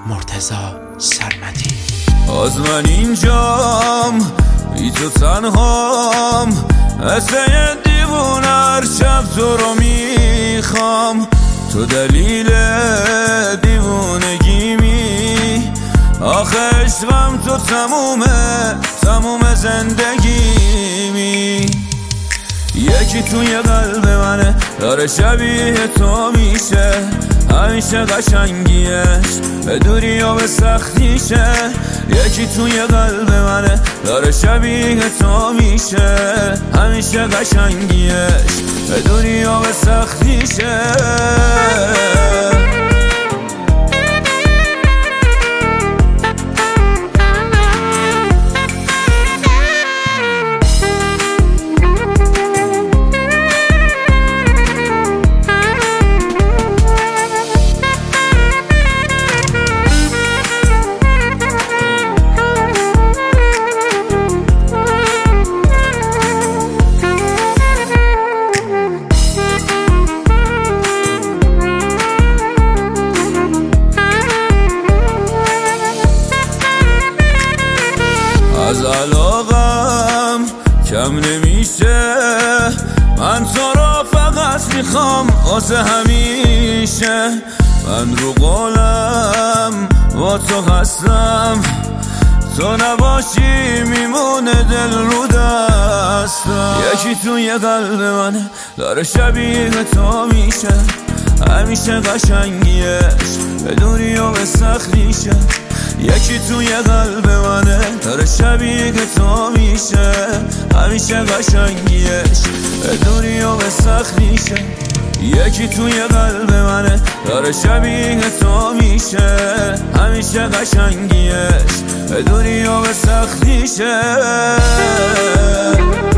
مرتضی سرمدی. از من اینجام بی تو تنهام، مثل یه دیوونه هر شب تو رو میخوام. تو دلیل دیوونگیمی، آخه عشقم تو تموم زندگیمی. یکی توی قلب منه داره شبیه تو میشه، همیشه قشنگیش به دوری و به سختیشه. یکی توی قلب منه داره شبیه تو میشه، همیشه قشنگیش به دوری و به سختیشه. از علاقم کم نمیشه، من تو رو فقط میخوام واسه همیشه. من رو قولم با تو هستم، تو نباشی میمونه دل رو دستم. یکی توی قلب منه داره شبیه تو میشه، همیشه قشنگیش به دوری و به سختیشه. یکی توی قلب منه داره شبیه تو میشه، همیشه قشنگیش به دوری و به سختیشه. یکی توی قلب منه داره شبیه تو میشه، همیشه قشنگیش به دوری و به سختیشه.